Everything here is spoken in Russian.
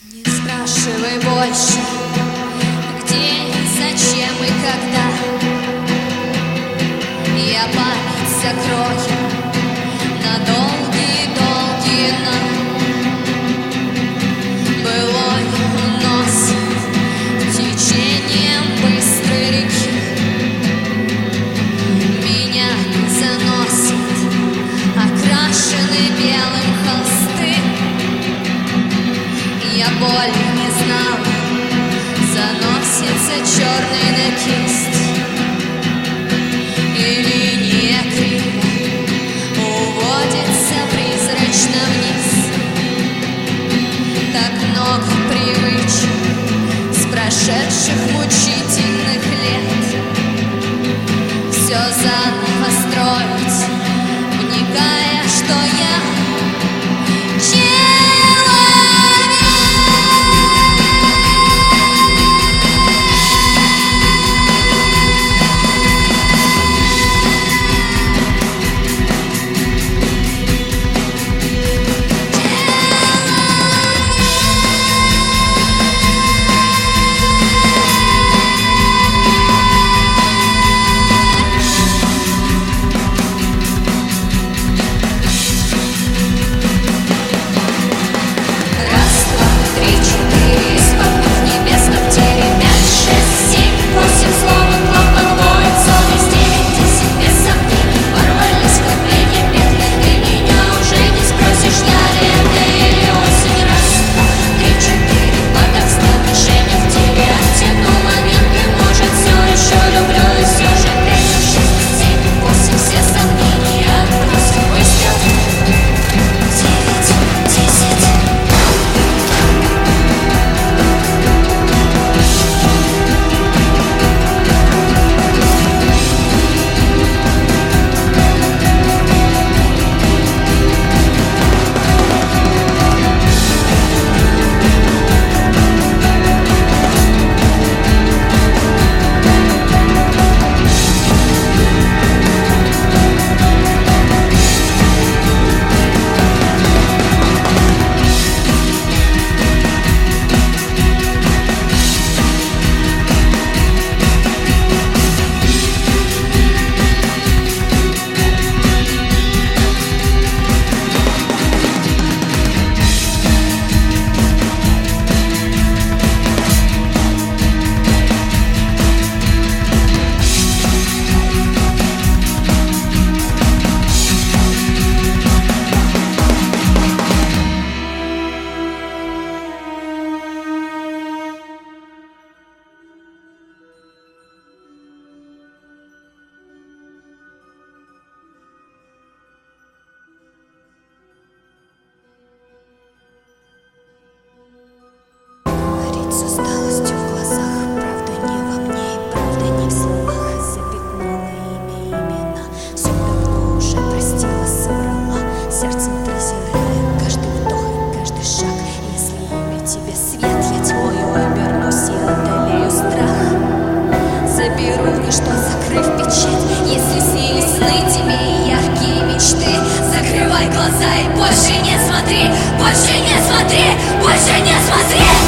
Не спрашивай больше, где, зачем и когда. Я память закрою на долгие-долгие былой уносит течением быстрой реки. Меня заносит окрашенный белым холсты. Я боли не знала, заносится черный на кисть, и линия криво уводится призрачно вниз. Так много привычек с прошедших мучительных лет. Все заново строить, вникая, что я что, закрыв печать, если снились сны тебе и яркие мечты, закрывай глаза и больше не смотри, больше не смотри, больше не смотри.